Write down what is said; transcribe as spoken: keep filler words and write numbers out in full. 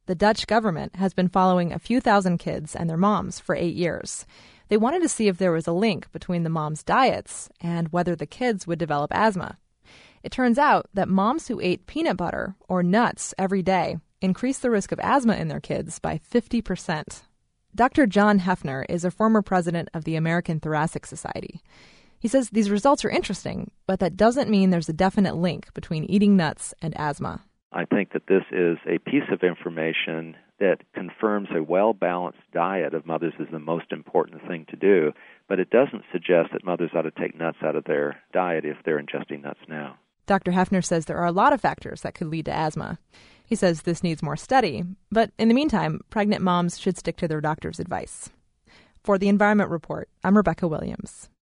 the Dutch government has been following a few thousand kids and their moms for eight years. They wanted to see if there was a link between the moms' diets and whether the kids would develop asthma. It turns out that moms who ate peanut butter or nuts every day increased the risk of asthma in their kids by fifty percent. Doctor John Hefner is a former president of the American Thoracic Society. He says these results are interesting, but that doesn't mean there's a definite link between eating nuts and asthma. I think that this is a piece of information that confirms a well-balanced diet of mothers is the most important thing to do, but it doesn't suggest that mothers ought to take nuts out of their diet if they're ingesting nuts now. Doctor Hefner says there are a lot of factors that could lead to asthma. He says this needs more study, but in the meantime, pregnant moms should stick to their doctor's advice. For the Environment Report, I'm Rebecca Williams.